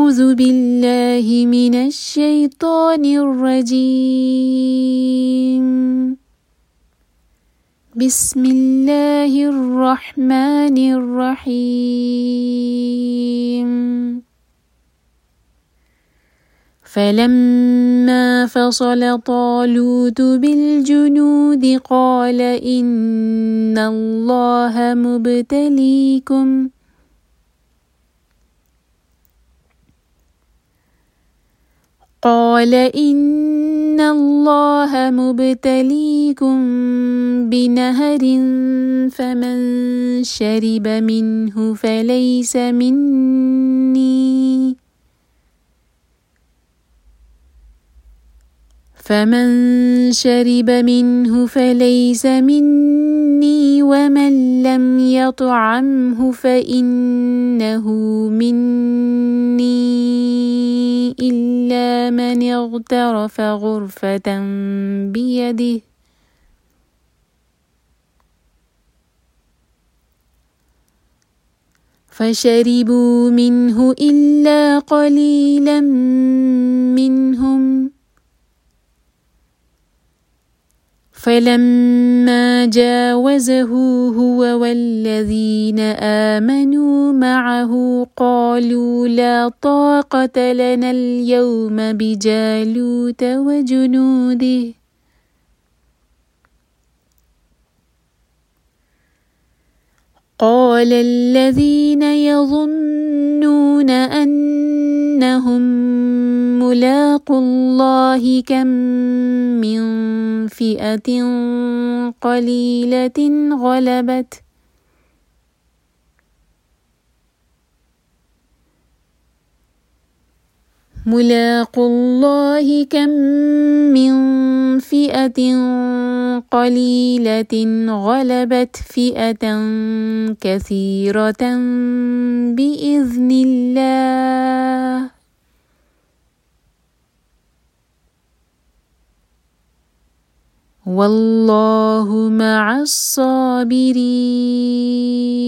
أعوذ بالله من الشيطان الرجيم. بسم الله الرحمن الرحيم. فلما فصل طالوت بالجنود قال إن الله مبتليكم بنهر فمن شرب منه فليس مني ومن لم يطعمه فإنه مني إلا من اغترف غرفة بيده فشربوا منه إلا قليلا منهم. فلما جاوزه هو والذين آمنوا معه قالوا لا طاقة لنا اليوم بجالوت وجنوده قال الذين يظنون أنهم ملاقو الله كم من فئة قليلة غلبت فئة كثيرة بإذن الله والله مع الصابرين.